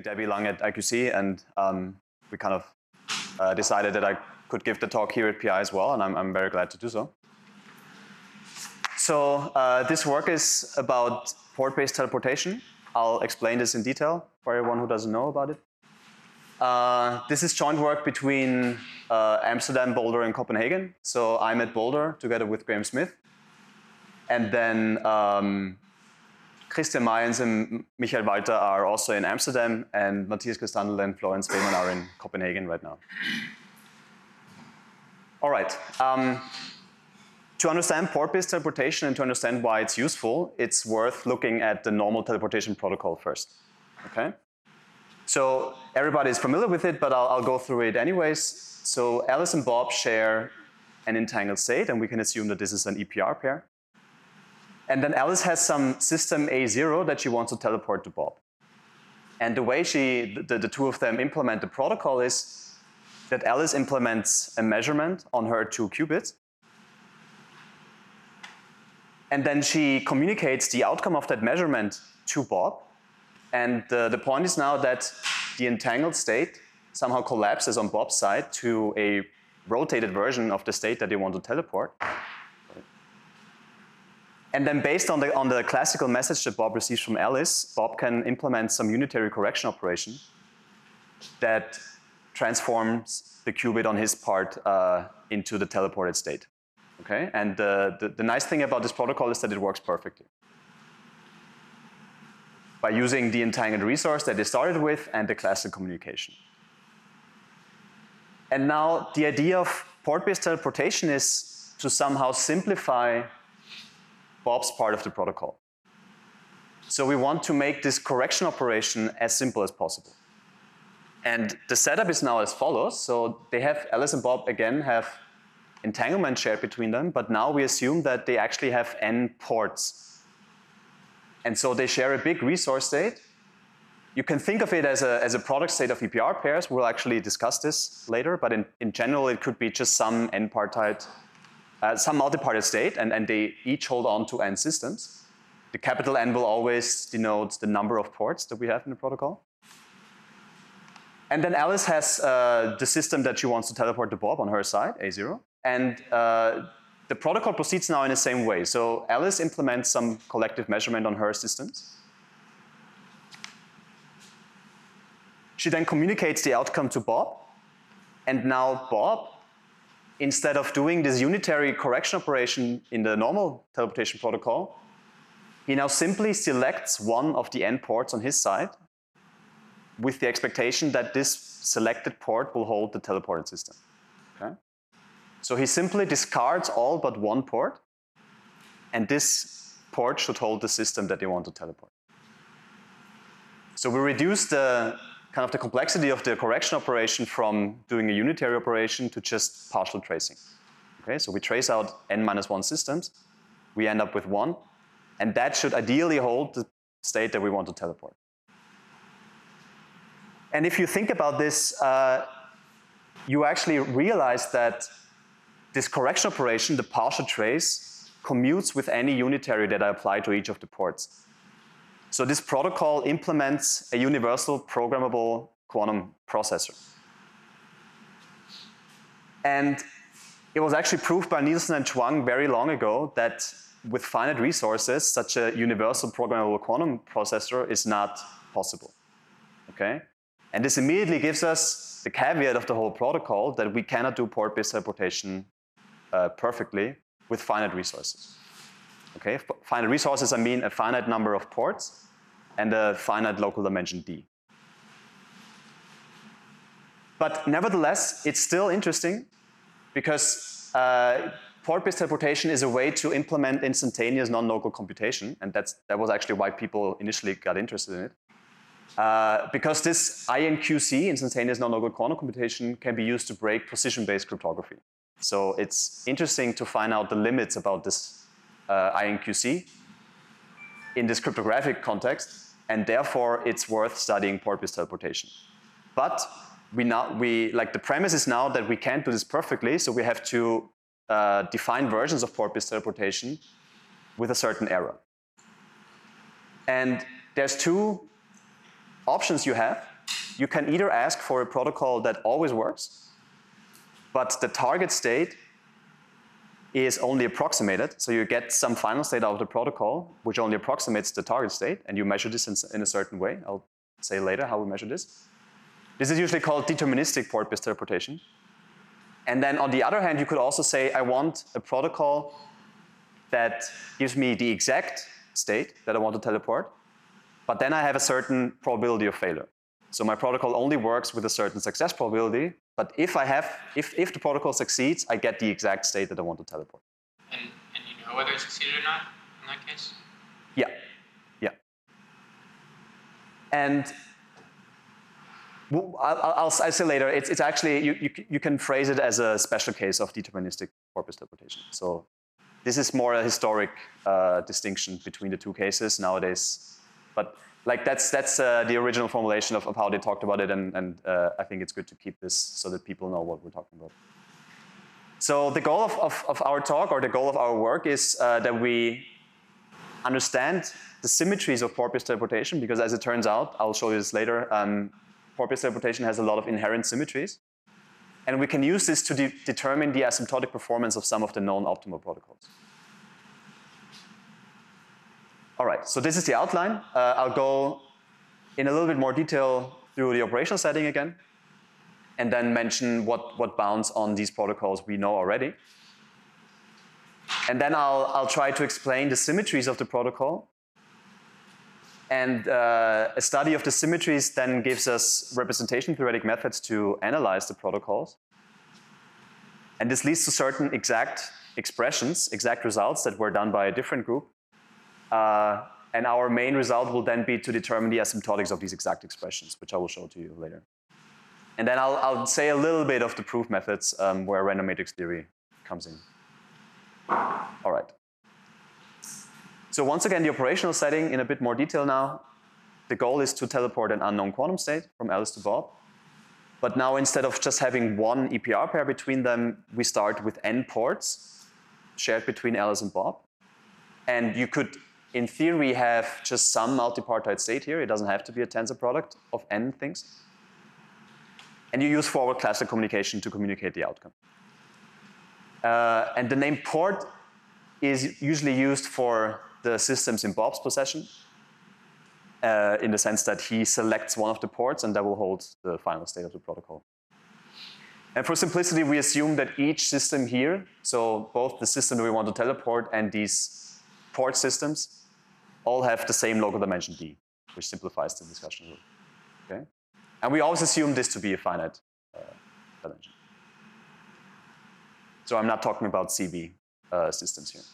Debbie Lang at IQC, and we kind of decided that I could give the talk here at PI as well, and I'm very glad to do so. So this work is about port-based teleportation. I'll explain this in detail for everyone who doesn't know about it. This is joint work between Amsterdam, Boulder, and Copenhagen. So I'm at Boulder together with Graham Smith. And then Christian Mayens and Michael Walter are also in Amsterdam, and Matthias Christandl and Florence Wehmann are in Copenhagen right now. All right. To understand port-based teleportation and to understand why it's useful, it's worth looking at the normal teleportation protocol first. Okay? So everybody is familiar with it, but I'll go through it anyways. So Alice and Bob share an entangled state, and we can assume that this is an EPR pair. And then Alice has some system A0 that she wants to teleport to Bob. And the way the two of them implement the protocol is that Alice implements a measurement on her 2 qubits. And then she communicates the outcome of that measurement to Bob. And the point is now that the entangled state somehow collapses on Bob's side to a rotated version of the state that they want to teleport. And then based on the classical message that Bob receives from Alice, Bob can implement some unitary correction operation that transforms the qubit on his part into the teleported state. Okay? And the nice thing about this protocol is that it works perfectly. By using the entangled resource that they started with and the classical communication. And now the idea of port-based teleportation is to somehow simplify Bob's part of the protocol. So we want to make this correction operation as simple as possible. And the setup is now as follows. So they have, Alice and Bob again have entanglement shared between them, but now we assume that they actually have n ports. And so they share a big resource state. You can think of it as a product state of EPR pairs. We'll actually discuss this later, but in general it could be just some n-partite, some multipartite state, and they each hold on to n systems. The capital N will always denote the number of ports that we have in the protocol. And then Alice has the system that she wants to teleport to Bob on her side, A0. And the protocol proceeds now in the same way. So Alice implements some collective measurement on her systems. She then communicates the outcome to Bob. And now Bob, instead of doing this unitary correction operation in the normal teleportation protocol, he now simply selects one of the n ports on his side with the expectation that this selected port will hold the teleported system. Okay? So he simply discards all but one port, and this port should hold the system that they want to teleport. So we reduce the kind of the complexity of the correction operation from doing a unitary operation to just partial tracing. Okay, so we trace out n-1 systems, we end up with 1, and that should ideally hold the state that we want to teleport. And if you think about this, you actually realize that this correction operation, the partial trace, commutes with any unitary that I apply to each of the ports. So this protocol implements a universal programmable quantum processor. And it was actually proved by Nielsen and Chuang very long ago that with finite resources, such a universal programmable quantum processor is not possible. Okay? And this immediately gives us the caveat of the whole protocol that we cannot do port-based teleportation perfectly with finite resources. Okay? Finite resources, I mean a finite number of ports and a finite local dimension D. But nevertheless, it's still interesting because port-based teleportation is a way to implement instantaneous non-local computation, and that was actually why people initially got interested in it. Because this INQC, instantaneous non-local quantum computation, can be used to break position-based cryptography. So it's interesting to find out the limits about this INQC in this cryptographic context, and therefore it's worth studying port-based teleportation. But the premise is now that we can't do this perfectly, so we have to define versions of port-based teleportation with a certain error. And there's two options you have. you can either ask for a protocol that always works, but the target state is only approximated. So you get some final state out of the protocol, which only approximates the target state, and you measure this in a certain way. I'll say later how we measure this. This is usually called deterministic port-based teleportation. And then on the other hand, you could also say, I want a protocol that gives me the exact state that I want to teleport, but then I have a certain probability of failure. So my protocol only works with a certain success probability, but if the protocol succeeds, I get the exact state that I want to teleport. And you know whether it succeeded or not in that case? Yeah, yeah. And I'll say later, it's actually, you can phrase it as a special case of deterministic port-based teleportation. So this is more a historic distinction between the two cases nowadays. But like that's the original formulation of how they talked about it, and I think it's good to keep this so that people know what we're talking about. So the goal of our talk, or the goal of our work, is that we understand the symmetries of port-based teleportation, because as it turns out, I'll show you this later, port-based teleportation has a lot of inherent symmetries. And we can use this to determine the asymptotic performance of some of the known optimal protocols. All right, so this is the outline. I'll go in a little bit more detail through the operational setting again, and then mention what bounds on these protocols we know already. And then I'll try to explain the symmetries of the protocol. And a study of the symmetries then gives us representation theoretic methods to analyze the protocols. And this leads to certain exact expressions, exact results that were done by a different group. And our main result will then be to determine the asymptotics of these exact expressions, which I will show to you later. And then I'll say a little bit of the proof methods where random matrix theory comes in. All right. So once again, the operational setting in a bit more detail now. The goal is to teleport an unknown quantum state from Alice to Bob. But now instead of just having one EPR pair between them, we start with n ports shared between Alice and Bob. And you could, in theory, have just some multipartite state here. It doesn't have to be a tensor product of n things. And you use forward classical communication to communicate the outcome. And the name port is usually used for the systems in Bob's possession, in the sense that he selects one of the ports and that will hold the final state of the protocol. And for simplicity, we assume that each system here, so both the system that we want to teleport and these port systems, all have the same local dimension D, which simplifies the discussion rule. Okay? And we always assume this to be a finite dimension. So I'm not talking about CB systems here.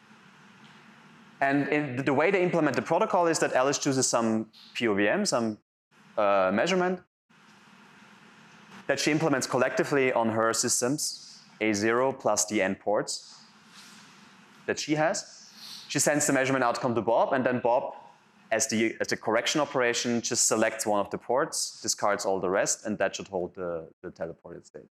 And the way they implement the protocol is that Alice chooses some POVM, some measurement, that she implements collectively on her systems, A0 plus the n ports that she has. She sends the measurement outcome to Bob, and then Bob, as the correction operation, just selects one of the ports, discards all the rest, and that should hold the teleported state.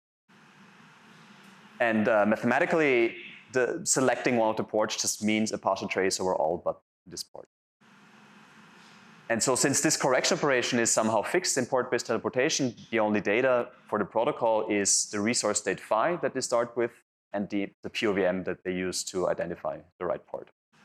And mathematically, selecting one of the ports just means a partial trace over all but this port. And so since this correction operation is somehow fixed in port-based teleportation, the only data for the protocol is the resource state phi that they start with and the POVM that they use to identify the right port.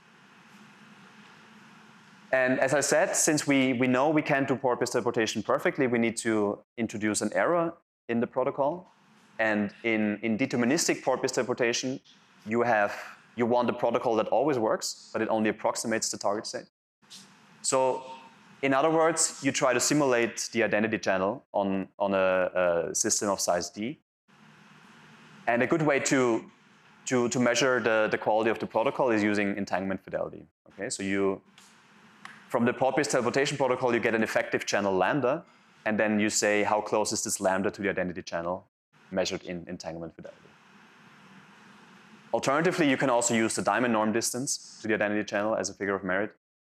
And as I said, since we know we can't do port-based teleportation perfectly, we need to introduce an error in the protocol. And in deterministic port-based teleportation, you want a protocol that always works, but it only approximates the target state. So in other words, you try to simulate the identity channel on a system of size D. And a good way to measure the quality of the protocol is using entanglement fidelity. Okay, so from the port-based teleportation protocol, you get an effective channel lambda, and then you say how close is this lambda to the identity channel measured in entanglement fidelity. Alternatively, you can also use the diamond norm distance to the identity channel as a figure of merit.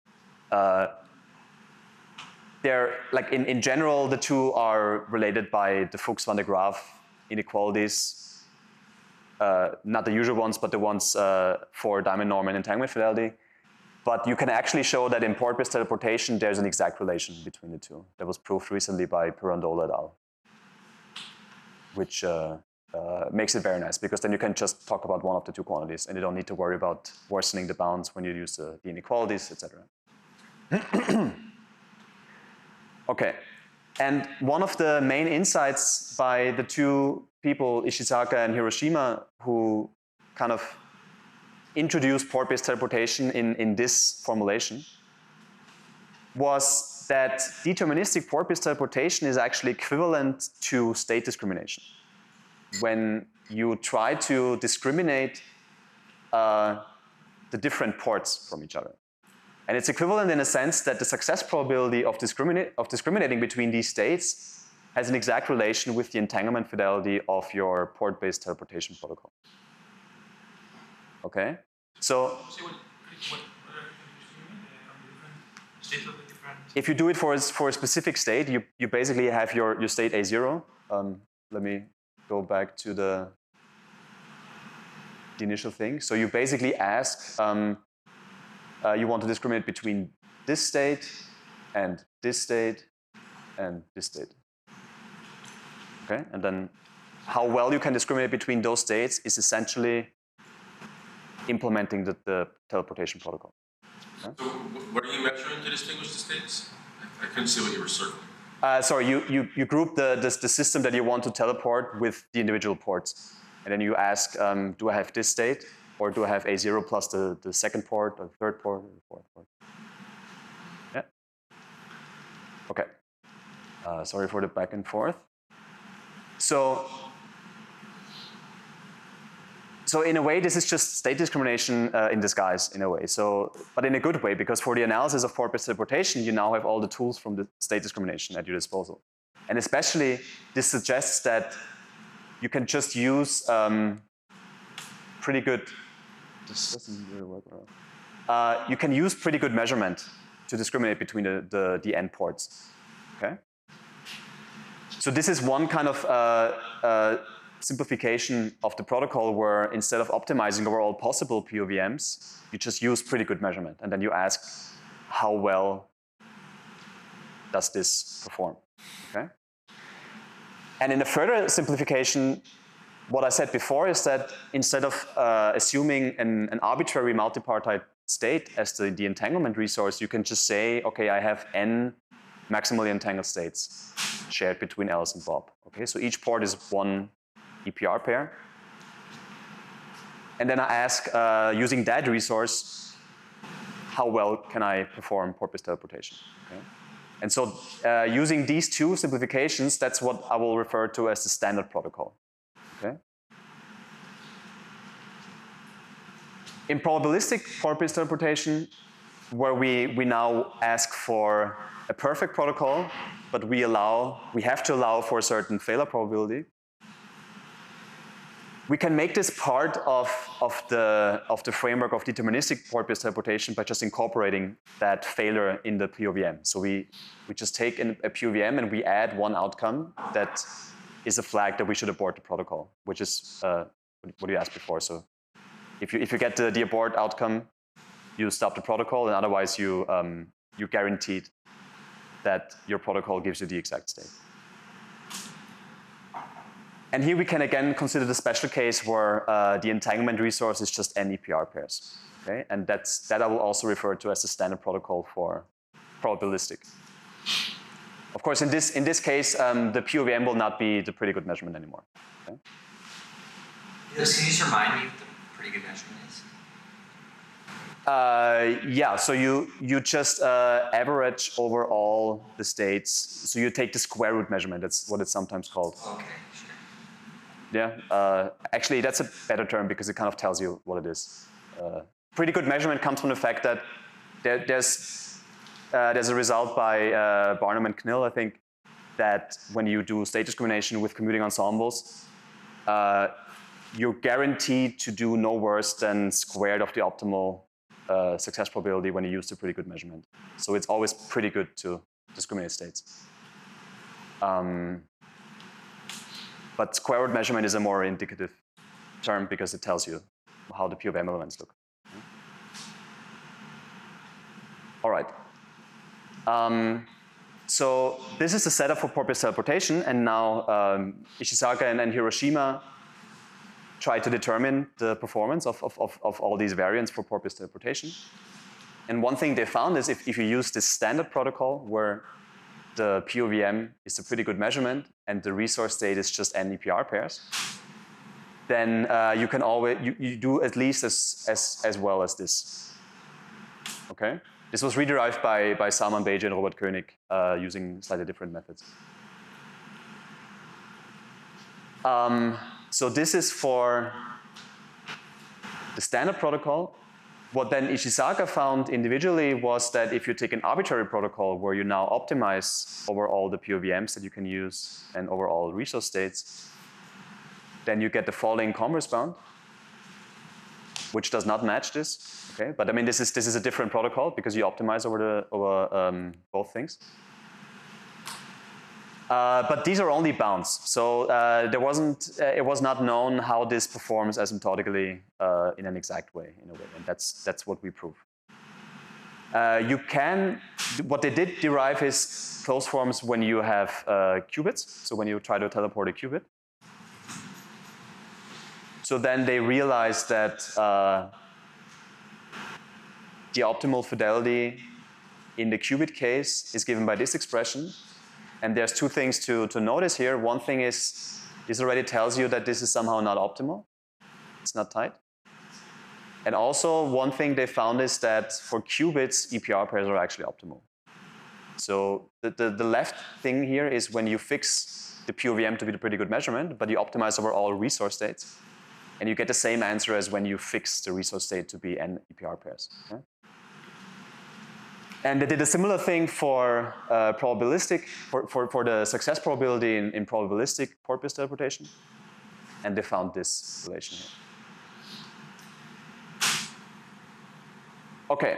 Like in general, the two are related by the Fuchs-van der Graaf inequalities, not the usual ones, but the ones for diamond norm and entanglement fidelity. But you can actually show that in port-based teleportation, there's an exact relation between the two. That was proved recently by Pirandola et al., which makes it very nice, because then you can just talk about one of the two quantities, and you don't need to worry about worsening the bounds when you use the inequalities, etc. Okay, and one of the main insights by the two people, Ishizaka and Hiroshima, who kind of introduced port-based teleportation in this formulation, was that deterministic port-based teleportation is actually equivalent to state discrimination. When you try to discriminate the different ports from each other. And it's equivalent in a sense that the success probability of discriminating between these states has an exact relation with the entanglement fidelity of your port-based teleportation protocol. Okay? So if you do it for a specific state, you basically have your state A0. Let me go back to the initial thing. So you basically ask, you want to discriminate between this state and this state and this state. Okay, and then how well you can discriminate between those states is essentially implementing the teleportation protocol. Okay? So what are you measuring to distinguish the states? I couldn't see what you were circling. Sorry, you group the system that you want to teleport with the individual ports. And then you ask, do I have this state? Or do I have A0 plus the second port, or the third port, or the fourth port? Yeah? Okay. Sorry for the back and forth. So in a way, this is just state discrimination in disguise, in a way. But in a good way, because for the analysis of port-based teleportation, you now have all the tools from the state discrimination at your disposal. And especially, this suggests that you can just use pretty good. This doesn't really work well. You can use pretty good measurement to discriminate between the end ports. Okay. So this is one kind of simplification of the protocol where instead of optimizing over all possible POVMs, you just use pretty good measurement, and then you ask how well does this perform. Okay. And in a further simplification, what I said before is that instead of assuming an arbitrary multipartite state as the entanglement resource, you can just say, okay, I have n maximally entangled states shared between Alice and Bob. Okay, so each port is one EPR pair. And then I ask, using that resource, how well can I perform port-based teleportation? Okay? And so using these two simplifications, that's what I will refer to as the standard protocol. Okay. In probabilistic port-based teleportation, where we now ask for a perfect protocol, but we have to allow for a certain failure probability, we can make this part of the framework of deterministic port-based teleportation by just incorporating that failure in the POVM. So we just take a POVM and we add one outcome that is a flag that we should abort the protocol, which is what you asked before. So if you get the abort outcome, you stop the protocol, and otherwise you guaranteed that your protocol gives you the exact state. And here we can again consider the special case where the entanglement resource is just n EPR pairs. Okay? And that I will also refer to as the standard protocol for probabilistic. Of course, in this case, the POVM will not be the pretty good measurement anymore. Okay? Yes, can you just remind me what the pretty good measurement is? Yeah, so you just average over all the states. So you take the square root measurement. That's what it's sometimes called. Okay, sure. Yeah, actually that's a better term because it kind of tells you what it is. Pretty good measurement comes from the fact that there's a result by Barnum and Knill, I think, that when you do state discrimination with commuting ensembles, you're guaranteed to do no worse than squared of the optimal success probability when you use the pretty good measurement. So it's always pretty good to discriminate states. But square root measurement is a more indicative term because it tells you how the POVM elements look. All right. So this is the setup for porpoise teleportation, and now Ishizaga and Hiroshima try to determine the performance of all these variants for porpoise teleportation. And one thing they found is if you use this standard protocol where the POVM is a pretty good measurement and the resource state is just n EPR pairs, then you can always you do at least as well as this. Okay, this was re-derived by Salman Beige and Robert Koenig using slightly different methods. So this is for the standard protocol. What then Ishizaga found individually was that if you take an arbitrary protocol where you now optimize over all the POVMs that you can use and over all resource states, then you get the following converse bound, which does not match this. Okay, but I mean this is a different protocol because you optimize over both things. But these are only bounds, so it was not known how this performs asymptotically in an exact way, in a way, and that's what we prove. What they did derive is closed forms when you have qubits, so when you try to teleport a qubit. So then they realized that the optimal fidelity in the qubit case is given by this expression. And there's two things to notice here. One thing is, this already tells you that this is somehow not optimal. It's not tight. And also, one thing they found is that for qubits, EPR pairs are actually optimal. So the left thing here is when you fix the POVM to be a pretty good measurement, but you optimize over all resource states. And you get the same answer as when you fix the resource state to be n EPR pairs. Okay? And they did a similar thing for probabilistic, for the success probability in probabilistic porpoise teleportation. And they found this relation here. Okay.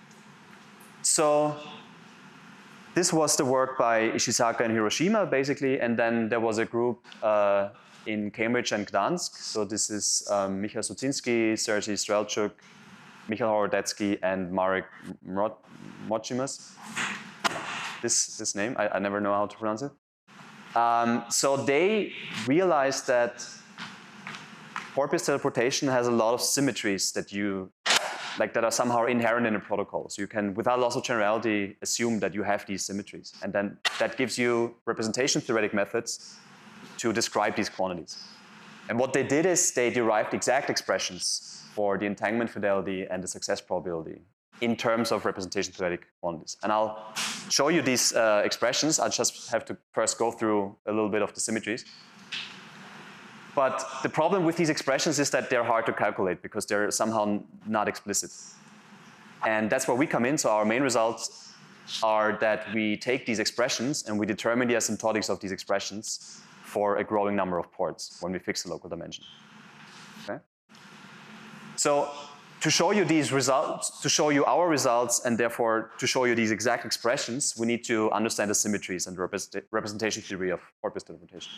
So this was the work by Ishizaga and Hiroshima, basically. And then there was a group in Cambridge and Gdansk. So this is Michał Suczyński, Sergei Strelchuk, Michał Horodecki, and Marek Mochimas. This name, I never know how to pronounce it. So they realized that porpoise teleportation has a lot of symmetries that are somehow inherent in a protocol. So you can, without loss of generality, assume that you have these symmetries. And then that gives you representation theoretic methods to describe these quantities. And what they did is they derived exact expressions for the entanglement fidelity and the success probability in terms of representation theoretic quantities. And I'll show you these expressions. I'll just have to first go through a little bit of the symmetries. But the problem with these expressions is that they're hard to calculate because they're somehow not explicit. And that's where we come in. So our main results are that we take these expressions and we determine the asymptotics of these expressions for a growing number of ports when we fix the local dimension. Okay? So to show you these results, to show you our results, and therefore to show you these exact expressions, we need to understand the symmetries and the representation theory of porpoise teleportation.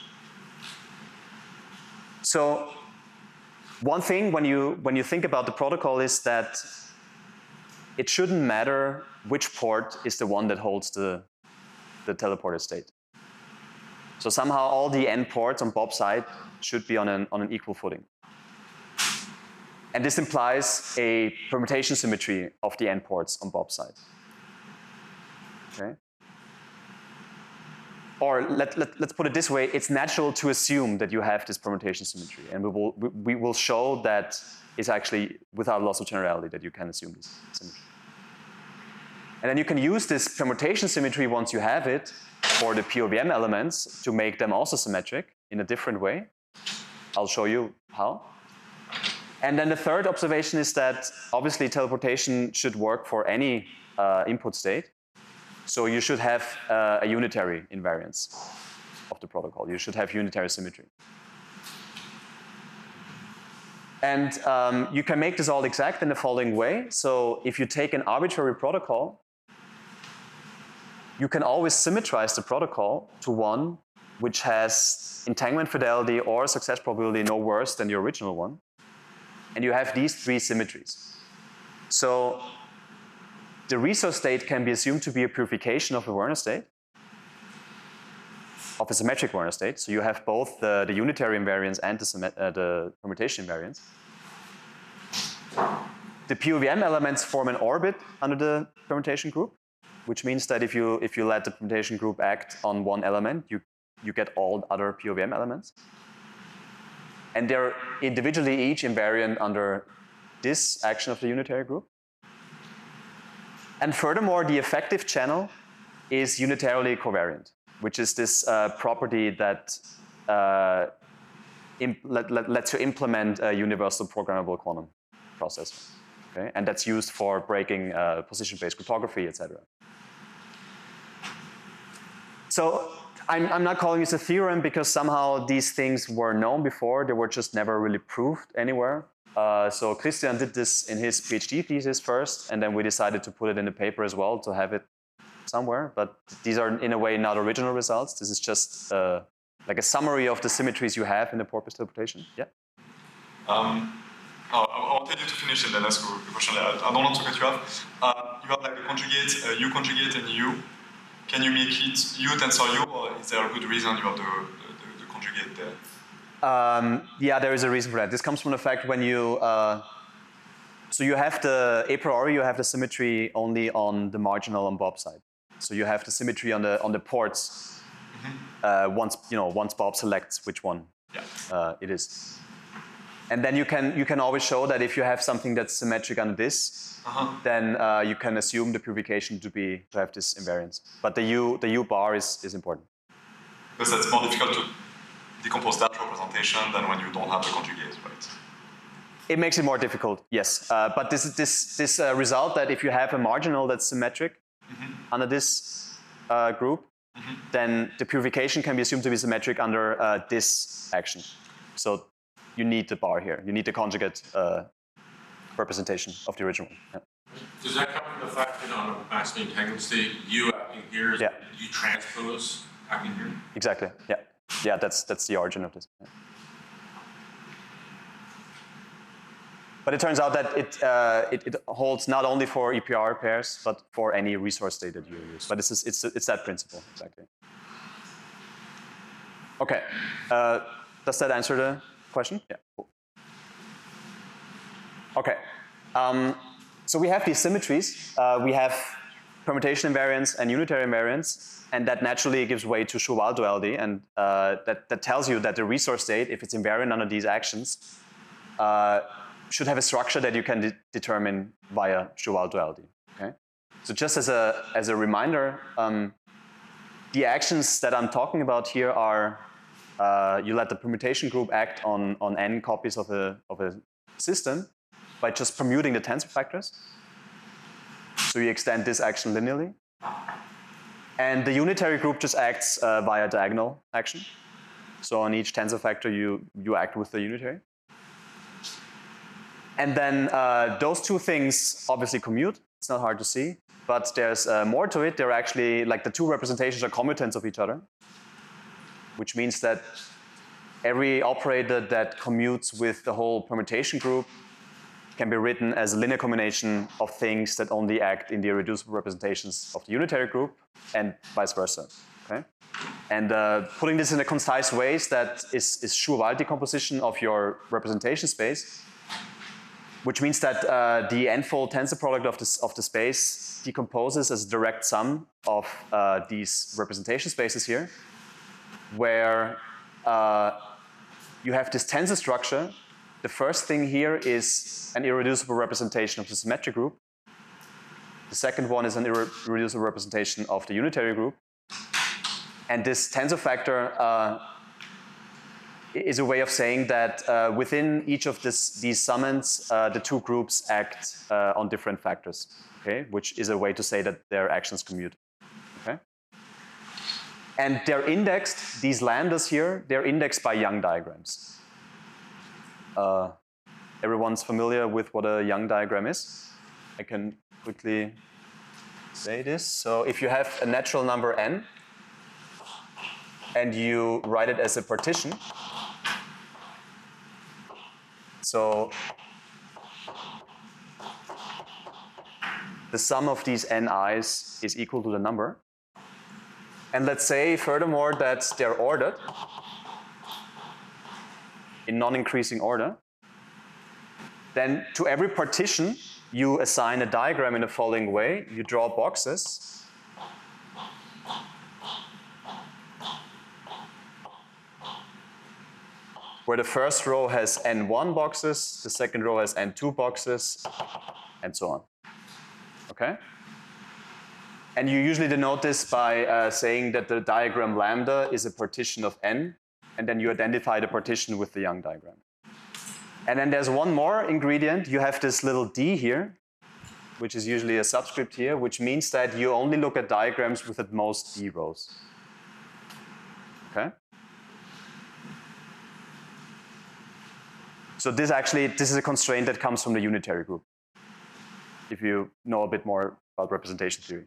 So one thing when you think about the protocol is that it shouldn't matter which port is the one that holds the teleported state. So somehow all the n ports on Bob's side should be on an equal footing. And this implies a permutation symmetry of the n ports on Bob's side. Okay? Or let's put it this way, it's natural to assume that you have this permutation symmetry. And we will show that it's actually without loss of generality that you can assume this symmetry. And then you can use this permutation symmetry once you have it for the POVM elements to make them also symmetric in a different way. I'll show you how. And then the third observation is that obviously teleportation should work for any input state. So you should have a unitary invariance of the protocol. You should have unitary symmetry. And you can make this all exact in the following way. So if you take an arbitrary protocol, you can always symmetrize the protocol to one which has entanglement fidelity or success probability no worse than the original one. And you have these three symmetries. So the resource state can be assumed to be a purification of a Werner state, of a symmetric Werner state. So you have both the unitary invariance and the permutation invariance. The POVM elements form an orbit under the permutation group, which means that if you let the permutation group act on one element, you get all other POVM elements. And they're individually each invariant under this action of the unitary group. And furthermore, the effective channel is unitarily covariant, which is this property that lets you implement a universal programmable quantum processor. Okay? And that's used for breaking position-based cryptography, etc. So I'm not calling this a theorem because somehow these things were known before. They were just never really proved anywhere. So Christian did this in his PhD thesis first, and then we decided to put it in the paper as well to have it somewhere. But these are, in a way, not original results. This is just like a summary of the symmetries you have in the porpoise teleportation. Yeah? I wanted you to finish and then ask a question. I don't want to cut you off. You have like a conjugate, U conjugate and U. Can you make it U tensor U, or is there a good reason you have the conjugate there? Yeah, there is a reason for that. This comes from the fact when you, so you have a priori you have the symmetry only on the marginal on Bob's side. So you have the symmetry on the ports once Bob selects which one it is. And then you can always show that if you have something that's symmetric under this, then you can assume the purification to have this invariance. But the U bar is important. Because it's more difficult to decompose that representation than when you don't have the conjugate, right? It makes it more difficult, yes. But this result that if you have a marginal that's symmetric under this group, then the purification can be assumed to be symmetric under this action. So you need the bar here. You need the conjugate representation of the original one. Yeah. Does that come from the fact that on a maximally entangled state, U acting here is U transpose acting here? Exactly. Yeah. Yeah, that's the origin of this. Yeah. But it turns out that it holds not only for EPR pairs, but for any resource state that you use. But it's that principle, exactly. Okay. Does that answer the question? Yeah. Cool. Okay. So we have these symmetries. We have permutation invariance and unitary invariance, and that naturally gives way to Chauval duality, and that tells you that the resource state, if it's invariant under these actions, should have a structure that you can determine via Chauval duality. Okay. So just as a reminder, the actions that I'm talking about here are you let the permutation group act on n copies of a system by just permuting the tensor factors. So you extend this action linearly. And the unitary group just acts via diagonal action. So on each tensor factor, you act with the unitary. And then those two things obviously commute. It's not hard to see. But there's more to it. They're actually, like the two representations are commutants of each other, which means that every operator that commutes with the whole permutation group can be written as a linear combination of things that only act in the irreducible representations of the unitary group, and vice versa. Okay? And putting this in a concise way, that is Chauval decomposition of your representation space, which means that the n-fold tensor product of the space decomposes as a direct sum of these representation spaces here, where you have this tensor structure. The first thing here is an irreducible representation of the symmetric group. The second one is an irreducible representation of the unitary group. And this tensor factor is a way of saying that within each of these summands, the two groups act on different factors, okay? Which is a way to say that their actions commute. Okay? And they're indexed, these lambdas here, they're indexed by Young diagrams. Everyone's familiar with what a Young diagram is? I can quickly say this. So if you have a natural number n, and you write it as a partition, so the sum of these ni's is equal to the number. And let's say, furthermore, that they're ordered in non-increasing order. Then to every partition, you assign a diagram in the following way. You draw boxes. Where the first row has n1 boxes, the second row has n2 boxes, and so on. Okay? And you usually denote this by saying that the diagram lambda is a partition of n, and then you identify the partition with the Young diagram. And then there's one more ingredient. You have this little d here, which is usually a subscript here, which means that you only look at diagrams with at most d rows. Okay? So this is a constraint that comes from the unitary group, if you know a bit more about representation theory.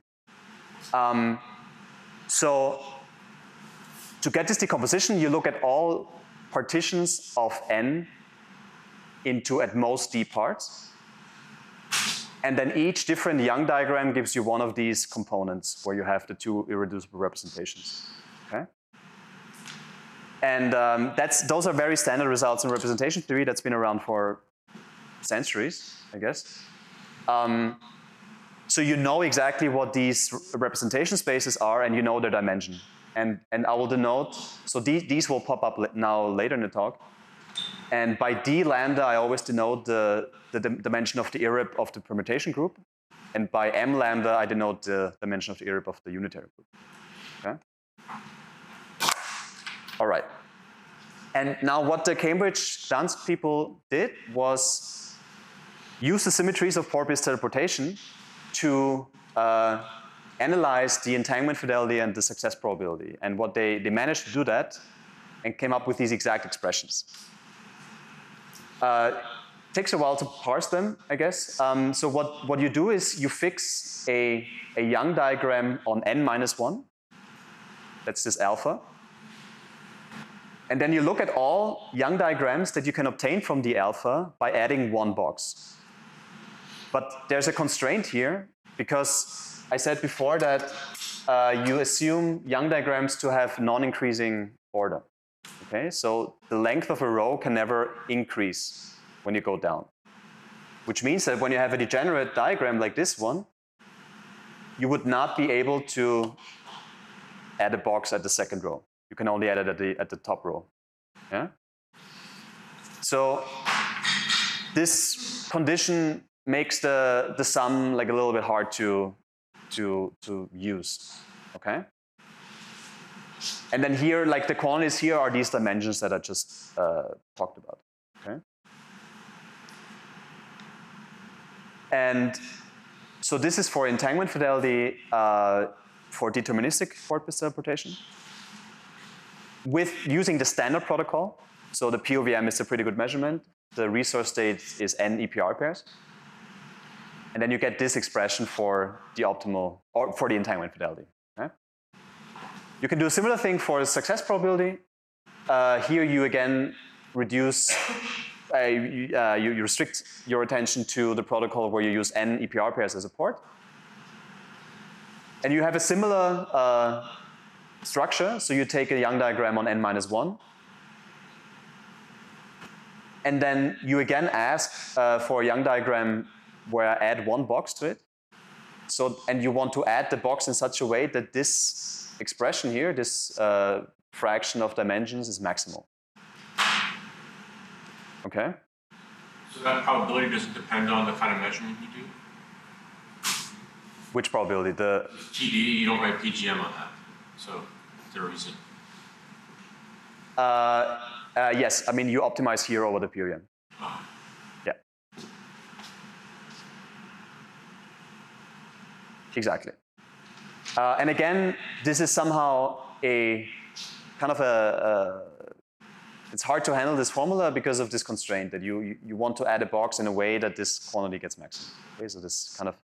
So to get this decomposition, you look at all partitions of n into at most d parts. And then each different Young diagram gives you one of these components where you have the two irreducible representations. Okay? And those are very standard results in representation theory that's been around for centuries, I guess. So you know exactly what these representation spaces are, and you know their dimension. And I will denote, so these will pop up now later in the talk. And by d lambda, I always denote the dimension of the irrep of the permutation group. And by m lambda, I denote the dimension of the irrep of the unitary group. Okay? All right. And now what the Cambridge Dansk people did was use the symmetries of Porteous teleportation to analyze the entanglement fidelity and the success probability. And what they managed to do that and came up with these exact expressions. Takes a while to parse them, I guess. So what you do is you fix a Young diagram on n-1. That's this alpha. And then you look at all Young diagrams that you can obtain from the alpha by adding one box. But there's a constraint here, because I said before that you assume Young diagrams to have non-increasing order. Okay, so the length of a row can never increase when you go down. Which means that when you have a degenerate diagram like this one, you would not be able to add a box at the second row. You can only add it at the top row. Yeah? So this condition makes the sum like a little bit hard to use. Okay? And then here, like the quantities here are these dimensions that I just talked about. Okay? And so this is for entanglement fidelity for deterministic Porteous teleportation. With using the standard protocol, so the POVM is a pretty good measurement. The resource state is n EPR pairs. And then you get this expression for the optimal, or for the entanglement fidelity. Okay? You can do a similar thing for the success probability. Here you again reduce, you restrict your attention to the protocol where you use n EPR pairs as a port. And you have a similar structure. So you take a Young diagram on n-1. And then you again ask for a Young diagram where I add one box to it. So, and you want to add the box in such a way that this expression here, this fraction of dimensions, is maximal. Okay? So that probability doesn't depend on the kind of measurement you do? Which probability? The TD, you don't write PGM on that. So is there a reason? yes, I mean you optimize here over the POVM. Oh. Yeah. Exactly. And again, this is somehow a kind of it's hard to handle this formula because of this constraint that you want to add a box in a way that this quantity gets maximum. Okay, so this kind of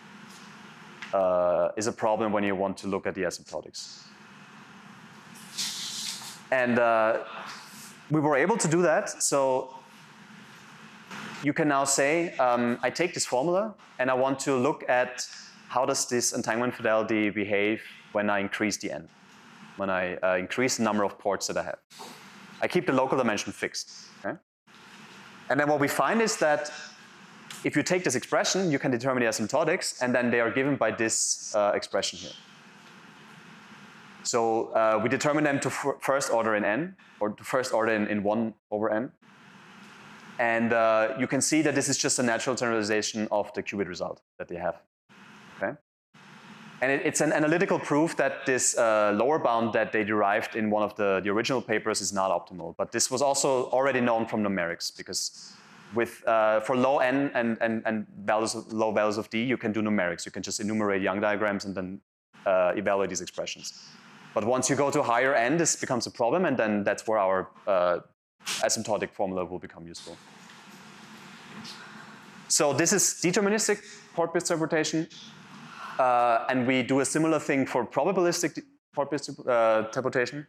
is a problem when you want to look at the asymptotics. And we were able to do that. So you can now say, I take this formula and I want to look at how does this entanglement fidelity behave when I increase the n, when I increase the number of ports that I have. I keep the local dimension fixed. Okay? And then what we find is that if you take this expression, you can determine the asymptotics, and then they are given by this expression here. So we determine them to first order in n, or to first order in 1 over n. And you can see that this is just a natural generalization of the qubit result that they have. Okay? And it's an analytical proof that this lower bound that they derived in one of the original papers is not optimal. But this was also already known from numerics, because with for low n and low values of d, you can do numerics. You can just enumerate Young diagrams and then evaluate these expressions. But once you go to higher n, this becomes a problem, and then that's where our asymptotic formula will become useful. So this is deterministic port-bit interpretation, and we do a similar thing for probabilistic port-bit interpretation,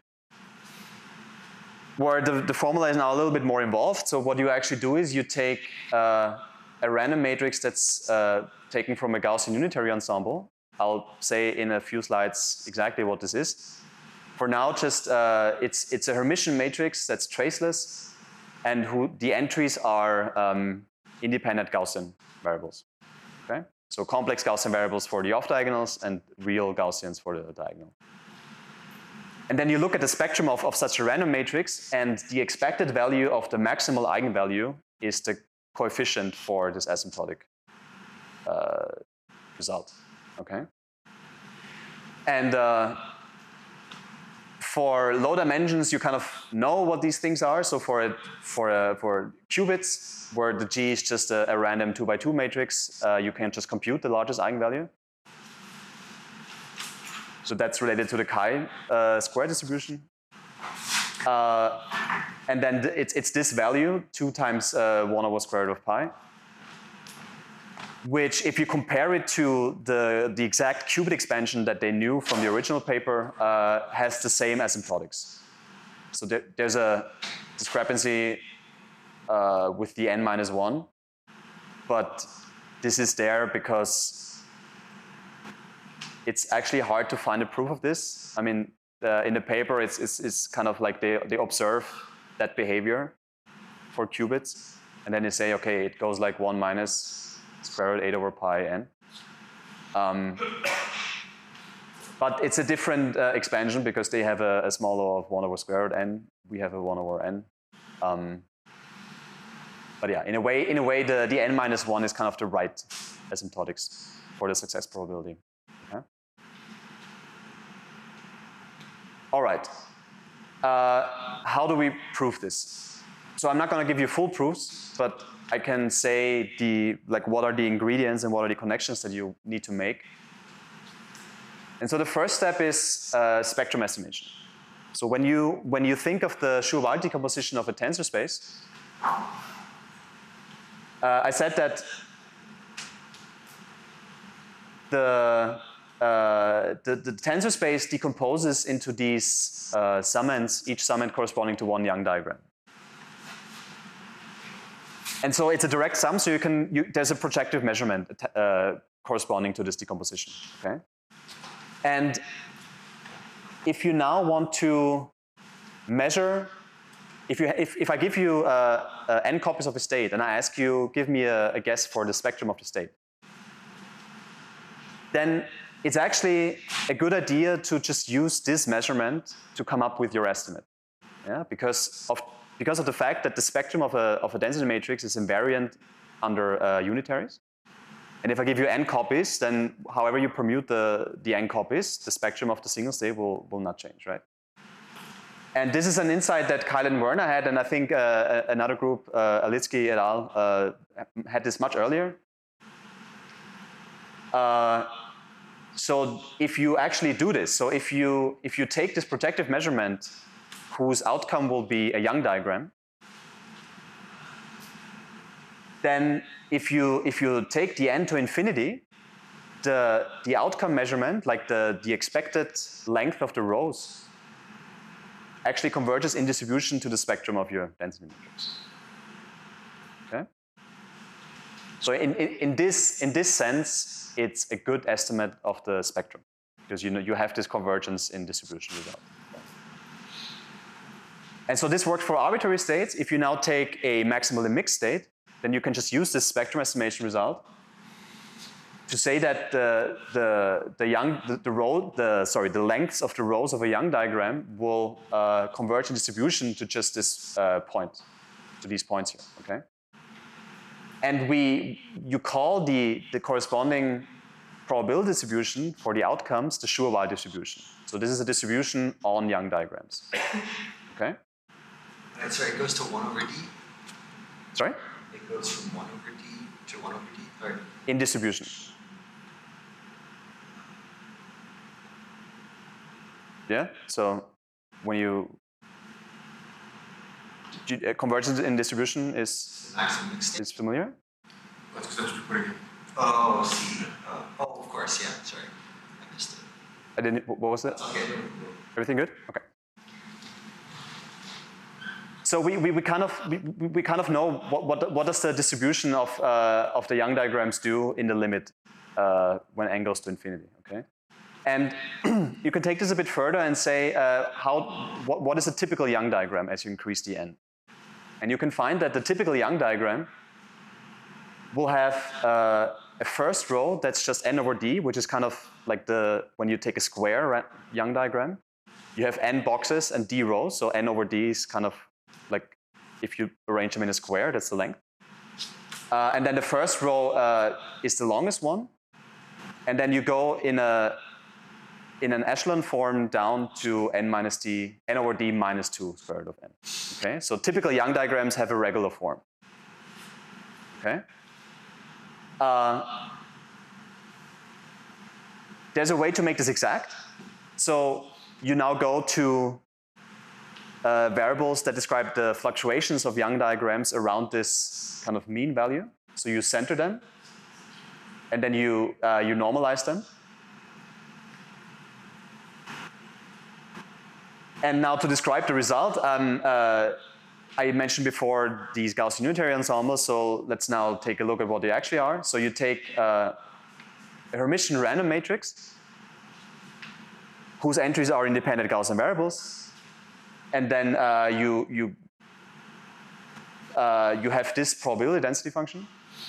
where the formula is now a little bit more involved. So what you actually do is you take a random matrix that's taken from a Gaussian unitary ensemble. I'll say in a few slides exactly what this is. For now, just it's a Hermitian matrix that's traceless, and the entries are independent Gaussian variables. Okay? So complex Gaussian variables for the off-diagonals and real Gaussians for the diagonal. And then you look at the spectrum of such a random matrix, and the expected value of the maximal eigenvalue is the coefficient for this asymptotic result. Okay? And for low dimensions, you kind of know what these things are. So for qubits, where the G is just a random 2 by 2 matrix, you can just compute the largest eigenvalue. So that's related to the chi square distribution. And then it's this value, 2 times 1 over square root of pi, which, if you compare it to the exact qubit expansion that they knew from the original paper, has the same asymptotics. So there's a discrepancy with the n minus 1, but this is there because it's actually hard to find a proof of this. I mean, in the paper, it's kind of like they observe that behavior for qubits, and then they say, okay, it goes like 1 minus square root 8 over pi n. But it's a different expansion because they have a small law of 1 over square root n. We have a 1 over n. But yeah, in a way, the n minus 1 is kind of the right asymptotics for the success probability. Okay? All right. How do we prove this? So I'm not going to give you full proofs, but I can say what are the ingredients and what are the connections that you need to make. And so the first step is spectrum estimation. So when you think of the Schur-Wald decomposition of a tensor space, I said that the tensor space decomposes into these summands, each summand corresponding to one Young diagram. And so it's a direct sum, so there's a projective measurement corresponding to this decomposition. Okay? And if you now want to measure, if I give you n copies of a state and I ask you, give me a guess for the spectrum of the state, then it's actually a good idea to just use this measurement to come up with your estimate. Yeah? Because of the fact that the spectrum of a density matrix is invariant under unitaries. And if I give you n copies, then however you permute the n copies, the spectrum of the single state will not change, right? And this is an insight that Kyle and Werner had, and I think another group, Alitsky et al., had this much earlier. So if you actually do this, so if you take this projective measurement whose outcome will be a Young diagram, then if you take the n to infinity, the outcome measurement, like the expected length of the rows, actually converges in distribution to the spectrum of your density matrix. Okay? So in this sense, it's a good estimate of the spectrum because you have this convergence in distribution result. And so this works for arbitrary states. If you now take a maximally mixed state, then you can just use this spectrum estimation result to say that the lengths of the rows of a Young diagram will converge in distribution to just this point, to these points here. Okay. And you call the corresponding probability distribution for the outcomes the Schur-Weyl distribution. So this is a distribution on Young diagrams. Okay? Sorry, it goes to 1 over d? Sorry? It goes from 1 over d to 1 over d? Or... In distribution. Yeah? So when you convergence in distribution is familiar? That's essentially putting it. Oh, see. Oh, of course, yeah. Sorry, I missed it. I didn't. What was that? Okay. Everything good? Okay. So we kind of know what does the distribution of the Young diagrams do in the limit when n goes to infinity. Okay. And you can take this a bit further and say what is a typical Young diagram as you increase the n. And you can find that the typical Young diagram will have a first row that's just n over d, which is kind of like when you take a square Young diagram. You have n boxes and d rows, so n over d is kind of like if you arrange them in a square, that's the length. And then the first row is the longest one. And then you go in an echelon form down to n over d minus 2 square root of n. Okay, so typical Young diagrams have a regular form. Okay. There's a way to make this exact. So you now go to variables that describe the fluctuations of Young diagrams around this kind of mean value. So you center them, and then you normalize them. And now to describe the result, I mentioned before these Gaussian unitary ensembles, so let's now take a look at what they actually are. So you take a Hermitian random matrix whose entries are independent Gaussian variables, and then you have this probability density function.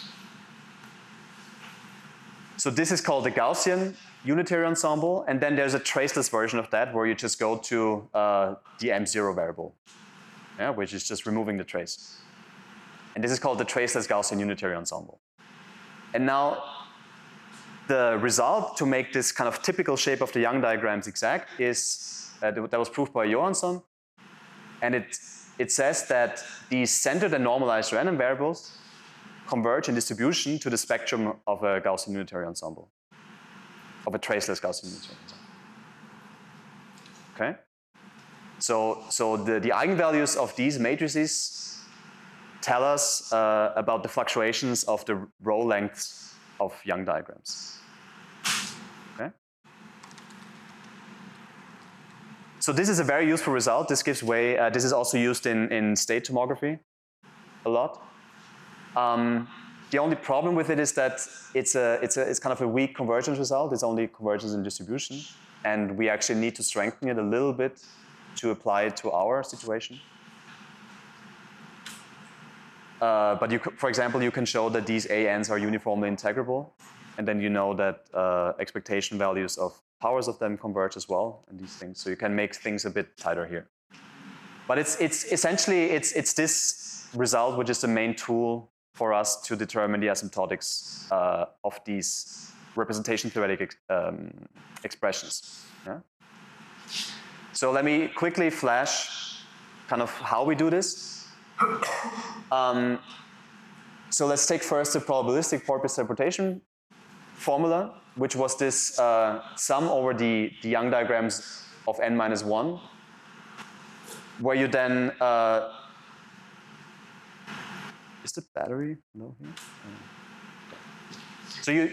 So this is called the Gaussian unitary ensemble, and then there's a traceless version of that where you just go to the M0 variable, yeah, which is just removing the trace. And this is called the traceless Gaussian unitary ensemble. And now the result to make this kind of typical shape of the Young diagrams exact is, that was proved by Johansson, and it says that these centered and normalized random variables converge in distribution to the spectrum of a Gaussian unitary ensemble, of a traceless Gaussian unitary ensemble. Okay? So the eigenvalues of these matrices tell us about the fluctuations of the row lengths of Young diagrams. Okay? So this is a very useful result. This gives way. This is also used in state tomography a lot. The only problem with it is that it's kind of a weak convergence result. It's only convergence in distribution, and we actually need to strengthen it a little bit to apply it to our situation. But for example, you can show that these ANs are uniformly integrable, and then you know that expectation values of powers of them converge as well, and these things. So you can make things a bit tighter here. But it's essentially this result which is the main tool for us to determine the asymptotics of these representation theoretic expressions. Yeah? So let me quickly flash kind of how we do this. So let's take first the probabilistic porpoise teleportation formula, which was this sum over the Young diagrams of n-1, where you then is the battery low here? So you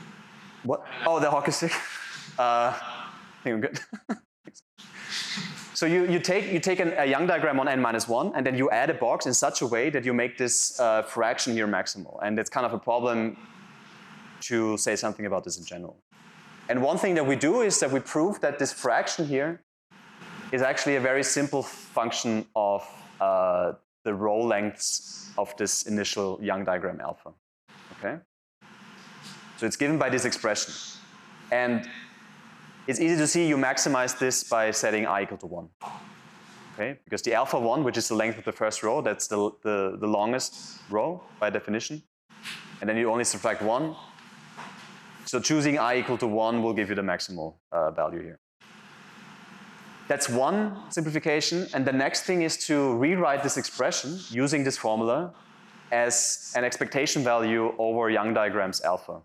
what? Oh, the hockey stick. I think I'm good. So you take a Young diagram on n-1, and then you add a box in such a way that you make this fraction here maximal. And it's kind of a problem to say something about this in general. And one thing that we do is that we prove that this fraction here is actually a very simple function of the row lengths of this initial Young diagram alpha. Okay? So it's given by this expression. And it's easy to see you maximize this by setting I equal to 1. Okay? Because the alpha 1, which is the length of the first row, that's the longest row by definition. And then you only subtract 1. So choosing I equal to 1 will give you the maximal value here. That's one simplification. And the next thing is to rewrite this expression using this formula as an expectation value over Young diagrams alpha.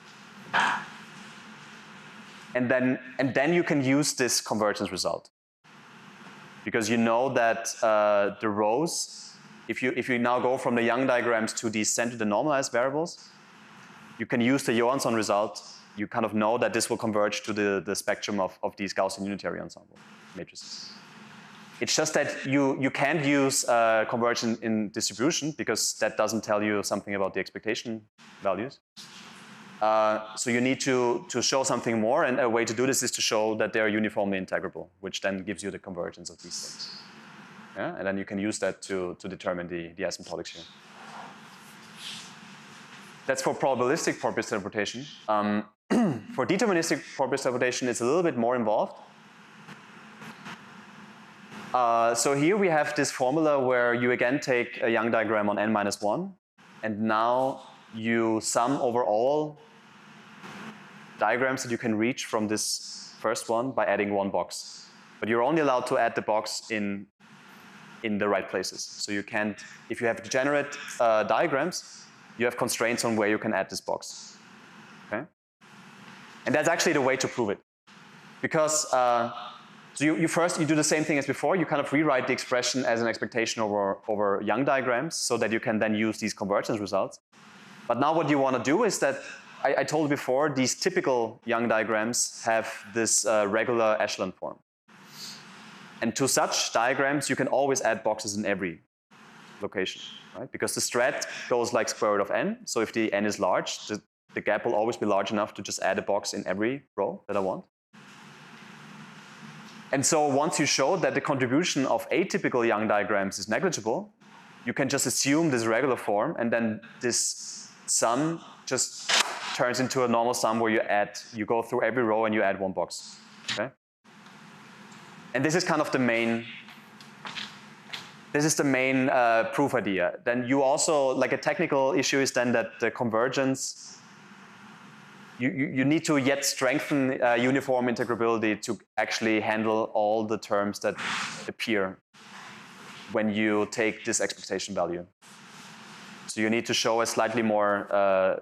And then you can use this convergence result. Because you know that the rows, if you now go from the Young diagrams to these centered and normalized variables, you can use the Johansson result. You kind of know that this will converge to the spectrum of these Gaussian unitary ensemble matrices. It's just that you can't use convergence in distribution because that doesn't tell you something about the expectation values. So you need to show something more, and a way to do this is to show that they're uniformly integrable, which then gives you the convergence of these things. Yeah? And then you can use that to determine the asymptotics here. That's for probabilistic probabilistic interpretation. For deterministic probabilistic interpretation, it's a little bit more involved. So here we have this formula where you again take a Young diagram on n-1, and now you sum over all diagrams that you can reach from this first one by adding one box. But you're only allowed to add the box in the right places. So you can't, if you have degenerate diagrams, you have constraints on where you can add this box. Okay? And that's actually the way to prove it. Because so you first do the same thing as before. You kind of rewrite the expression as an expectation over Young diagrams so that you can then use these convergence results. But now what you want to do is that, I told you before, these typical Young diagrams have this regular echelon form. And to such diagrams, you can always add boxes in every location, right? Because the strat goes like square root of n. So if the n is large, the gap will always be large enough to just add a box in every row that I want. And so once you show that the contribution of atypical Young diagrams is negligible, you can just assume this regular form, and then this sum just turns into a normal sum where you go through every row and you add one box. Okay? And this is kind of the main proof idea. Then you also, like a technical issue is then that the convergence, you need to yet strengthen uniform integrability to actually handle all the terms that appear when you take this expectation value. So you need to show a slightly more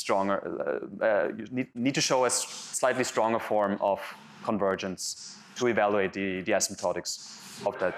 you need to show a slightly stronger form of convergence to evaluate the asymptotics of that.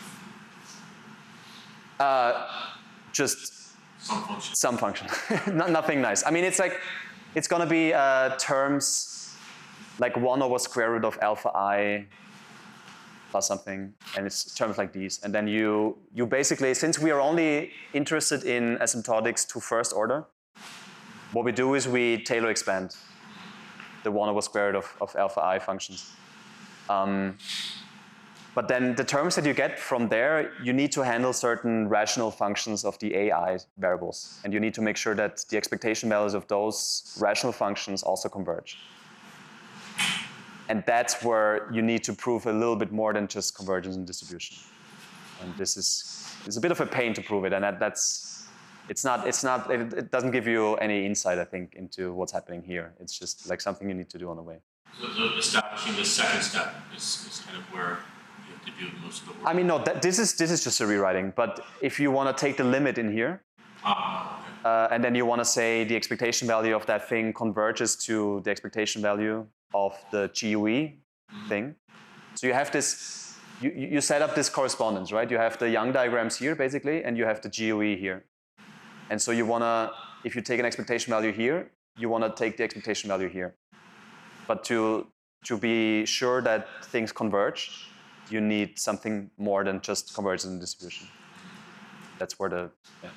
Just some function. Nothing nice. I mean, it's like, it's going to be terms like 1 over square root of alpha I plus something, and it's terms like these. And then you basically, since we are only interested in asymptotics to first order, what we do is we Taylor expand the 1 over square root of alpha I functions. But then the terms that you get from there, you need to handle certain rational functions of the AI variables. And you need to make sure that the expectation values of those rational functions also converge. And that's where you need to prove a little bit more than just convergence and distribution. And it's a bit of a pain to prove it. And it doesn't give you any insight, I think, into what's happening here. It's just like something you need to do on the way. So establishing the second step is kind of where you have to do most of the work. I mean, no, this is just a rewriting. But if you want to take the limit in here, and then you want to say the expectation value of that thing converges to the expectation value of the GUE thing. So you have this, you set up this correspondence, right? You have the Young diagrams here, basically, and you have the GUE here. And so you want to, if you take an expectation value here, you want to take the expectation value here. But to be sure that things converge, you need something more than just convergence and distribution. That's where the, yeah.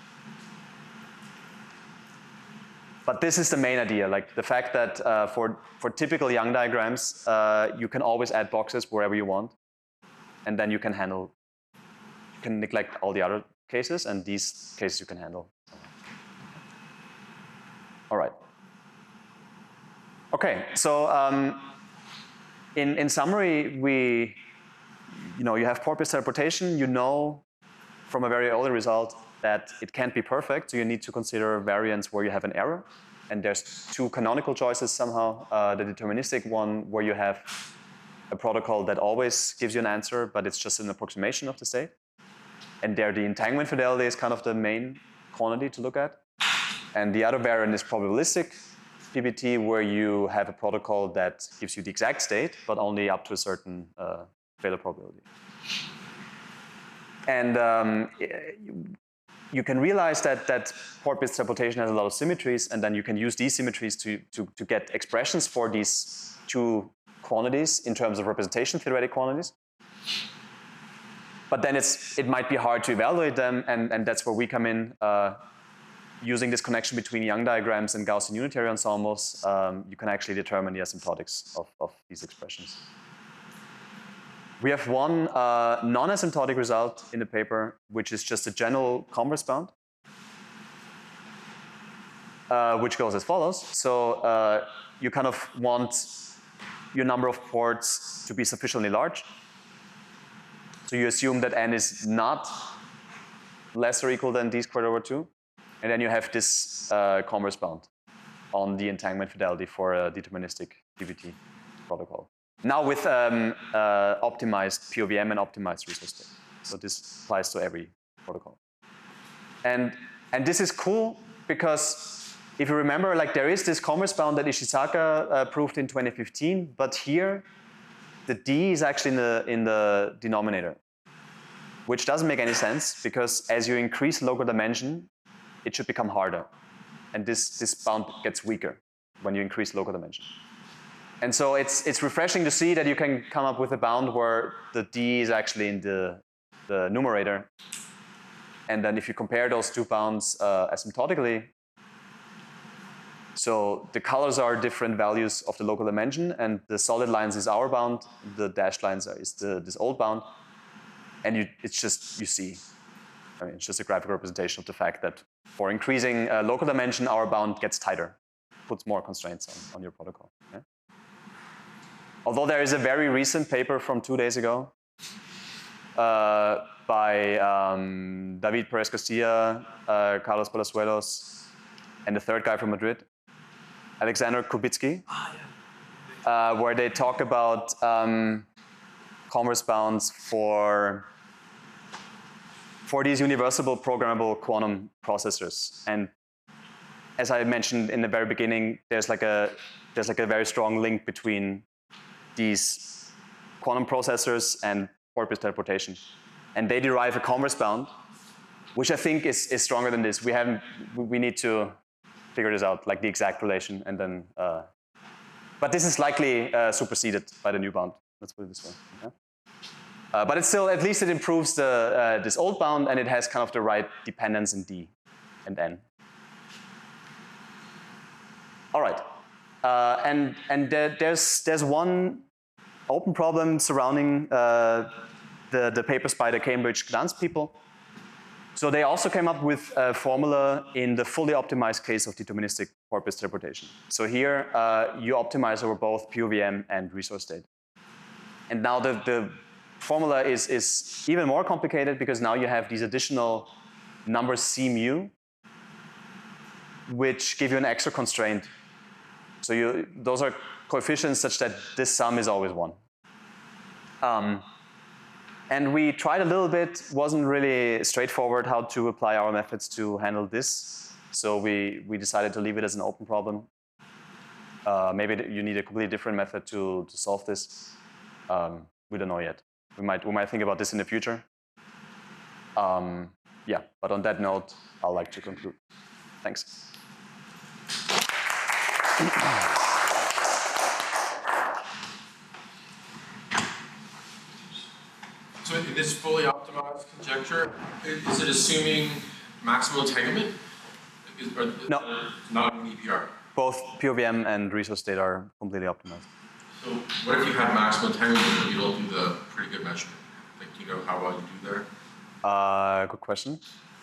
But this is the main idea, like the fact that for typical Young diagrams, you can always add boxes wherever you want, and then you can neglect all the other cases, and these cases you can handle. All right. Okay, so in summary, you have port-based teleportation. You know from a very early result that it can't be perfect, so you need to consider variants where you have an error. And there's two canonical choices somehow. The deterministic one, where you have a protocol that always gives you an answer, but it's just an approximation of the state. And there the entanglement fidelity is kind of the main quantity to look at. And the other variant is probabilistic PBT, where you have a protocol that gives you the exact state, but only up to a certain failure probability. And you can realize that port-based teleportation has a lot of symmetries, and then you can use these symmetries to get expressions for these two quantities in terms of representation theoretic quantities. But then it might be hard to evaluate them, and that's where we come in. Using this connection between Young diagrams and Gaussian unitary ensembles, you can actually determine the asymptotics of these expressions. We have one non-asymptotic result in the paper, which is just a general converse bound, which goes as follows. So you kind of want your number of ports to be sufficiently large. So you assume that n is not less or equal than d squared over 2. And then you have this converse bound on the entanglement fidelity for a deterministic PBT protocol. Now with optimized POVM and optimized resource state. So this applies to every protocol. And this is cool because if you remember, like there is this converse bound that Ishizaka proved in 2015, but here the D is actually in the denominator, which doesn't make any sense because as you increase local dimension, it should become harder. And this bound gets weaker when you increase local dimension. And so it's refreshing to see that you can come up with a bound where the D is actually in the numerator. And then if you compare those two bounds asymptotically, so the colors are different values of the local dimension, and the solid lines is our bound, the dashed lines is this old bound. And it's just, you see, I mean, it's just a graphical representation of the fact that for increasing local dimension, our bound gets tighter, puts more constraints on your protocol. Yeah? Although there is a very recent paper from 2 days ago by David Perez-Castilla, Carlos Palazuelos, and the third guy from Madrid, Alexander Kubitsky, where they talk about converse bounds for these universal programmable quantum processors. And as I mentioned in the very beginning, there's like a very strong link between these quantum processors and port-based teleportation. And they derive a converse bound, which I think is stronger than this. We need to figure this out, like the exact relation, and then, but this is likely superseded by the new bound. Let's put it this way. Okay? But it's still, at least it improves this old bound, and it has kind of the right dependence in D and N. All right, and there's one open problem surrounding the papers by the Cambridge Gdansk people. So they also came up with a formula in the fully optimized case of deterministic port-based teleportation. So here you optimize over both POVM and resource state. And now the formula is even more complicated because now you have these additional numbers C mu, which give you an extra constraint. So those are coefficients such that this sum is always 1. And we tried a little bit, wasn't really straightforward how to apply our methods to handle this. So we decided to leave it as an open problem. Maybe you need a completely different method to solve this. We don't know yet. We might think about this in the future. Yeah, but on that note, I'd like to conclude. Thanks. So in this fully optimized conjecture, is it assuming maximal entanglement? No. Not an EPR. Both POVM and resource state are completely optimized. So what if you have maximal entanglement but you don't do the pretty good measurement? Like, do you know how well you do there? Good question.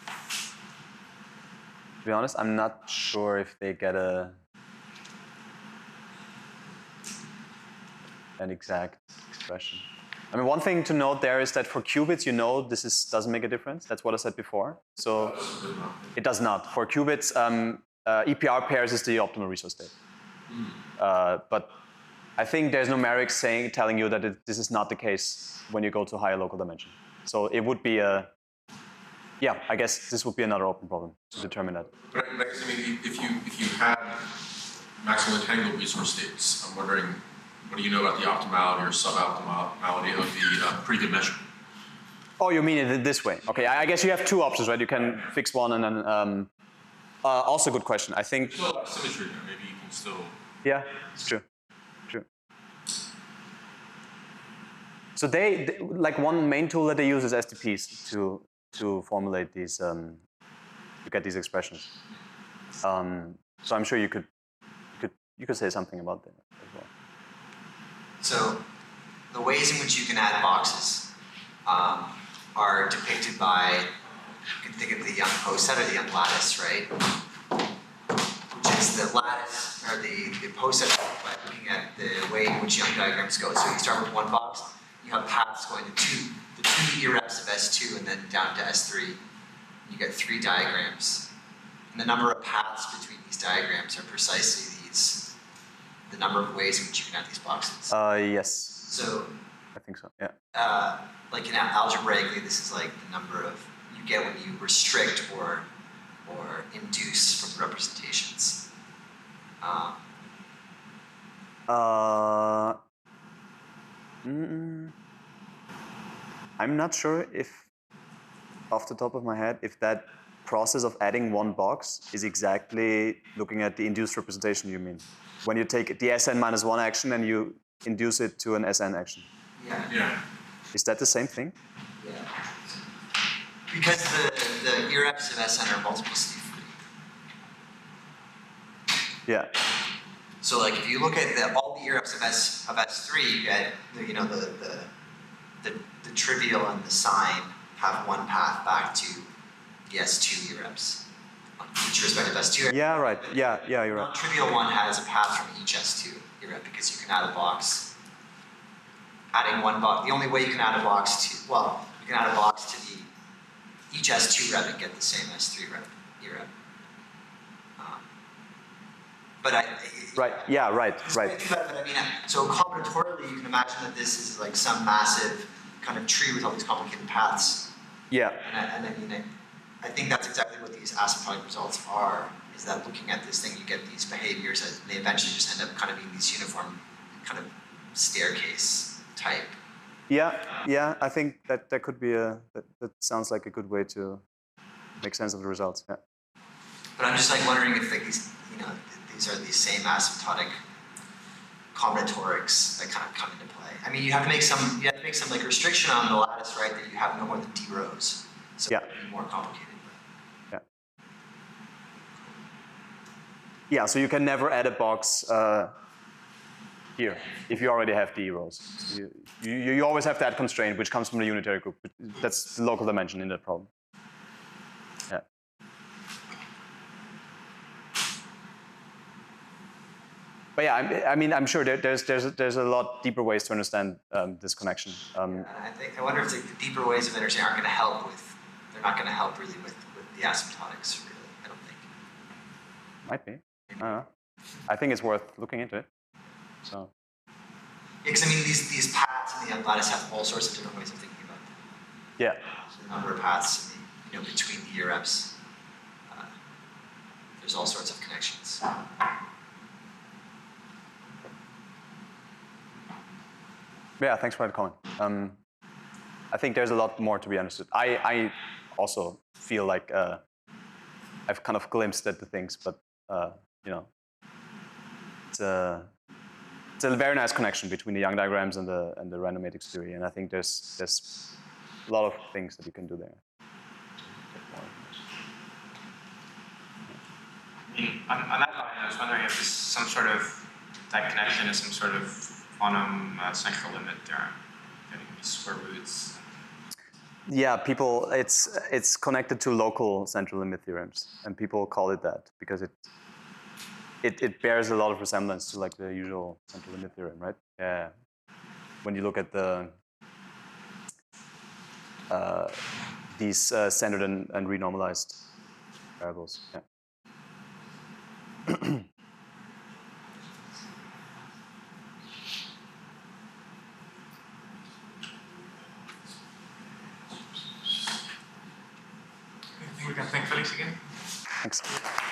To be honest, I'm not sure if they get an exact expression. I mean, one thing to note there is that for qubits, you know, doesn't make a difference. That's what I said before. So it does not. For qubits, EPR pairs is the optimal resource state. But I think there's numerics telling you that this is not the case when you go to higher local dimension. So it would be I guess this would be another open problem to determine that. But I guess, I mean, if you had maximal entangled resource states, I'm wondering, what do you know about the optimality or suboptimality of the pretty good measurement? Oh, you mean it this way? Okay, I guess you have two options, right? You can fix one and then. Also, good question. I think. There's still a lot of symmetry there. Maybe you can still. Yeah, it's true. True. So they like one main tool that they use is STPs to formulate these to get these expressions. So I'm sure you could say something about that as well. So the ways in which you can add boxes are depicted by, you can think of the Young poset or the Young lattice, right? Which is the lattice, or the poset by looking at the way in which Young diagrams go. So you start with one box, you have paths going to the two EREPs of S2 and then down to S3. You get 3 diagrams. And the number of paths between these diagrams are precisely the number of ways in which you can add these boxes. Yes. So I think so. Yeah. like in algebraically, this is like the number of you get when you restrict or induce from representations. I'm not sure if, off the top of my head, if that process of adding one box is exactly looking at the induced representation you mean. When you take the Sn-1 action and you induce it to an Sn action. Yeah. Is that the same thing? Yeah. Because the EREPs of Sn are multiplicity free. Yeah. So like if you look at all the EREPs of S3, you get the trivial and the sine have one path back to the S2 EREPs. Each respective S2 EREP. Yeah, right. Yeah, you're right. Non-trivial one has a path from each S2 EREP because you can add a box. Adding one box, the only way you can add a box to, well, you can add a box to each S2 rep and get the same S3 EREP. Right. Yeah. Right. But I mean, so combinatorially, you can imagine that this is like some massive kind of tree with all these complicated paths. Yeah. And I mean, I think that's exactly what these asymptotic results are. Is that looking at this thing, you get these behaviors, and they eventually just end up kind of being these uniform kind of staircase type. Yeah. I think that could be that sounds like a good way to make sense of the results. Yeah. But I'm just like wondering if like these, these are these same asymptotic combinatorics that kind of come into play. I mean, you have to make some like restriction on the lattice, right? That you have no more than d rows, so yeah. It would be more complicated. Yeah. Yeah. So you can never add a box here if you already have d rows. You always have that constraint, which comes from the unitary group. That's the local dimension in that problem. Yeah. But yeah, I mean, I'm sure there's a lot deeper ways to understand this connection. I wonder if the deeper ways of understanding aren't going to help with. They're not going to help really with the asymptotics. Really, I don't think. Might be. I don't know. I think it's worth looking into it. So. Yeah, because I mean, these paths in the Young lattice have all sorts of different ways of thinking about them. Yeah. So the number of paths, between the EREPs. There's all sorts of connections. Yeah, thanks for that comment. I think there's a lot more to be understood. I also feel like I've kind of glimpsed at the things, but it's a very nice connection between the Young diagrams and the random matrix theory, and I think there's a lot of things that you can do there. I mean, on that line, I was wondering if there's some sort of, that connection is some sort of quantum central limit theorem, getting these square roots. Yeah, people, it's connected to local central limit theorems, and people call it that because it bears a lot of resemblance to like the usual central limit theorem, right? Yeah. When you look at the these centered and renormalized variables. Yeah. I think we can thank Felix again. Thanks.